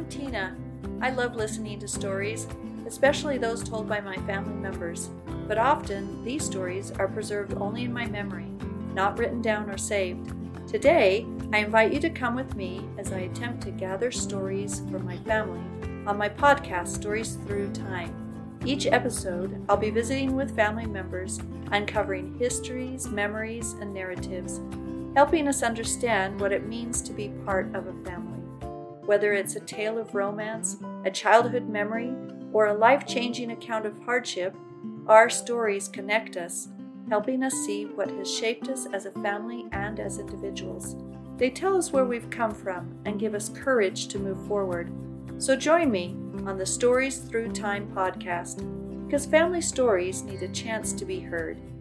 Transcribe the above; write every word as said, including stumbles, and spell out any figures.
I'm Tina. I love listening to stories, especially those told by my family members, but often these stories are preserved only in my memory, not written down or saved. Today, I invite you to come with me as I attempt to gather stories from my family on my podcast, Stories Through Time. Each episode, I'll be visiting with family members, uncovering histories, memories, and narratives, helping us understand what it means to be part of a family. Whether it's a tale of romance, a childhood memory, or a life-changing account of hardship, our stories connect us, helping us see what has shaped us as a family and as individuals. They tell us where we've come from and give us courage to move forward. So join me on the Stories Through Time podcast, because family stories need a chance to be heard.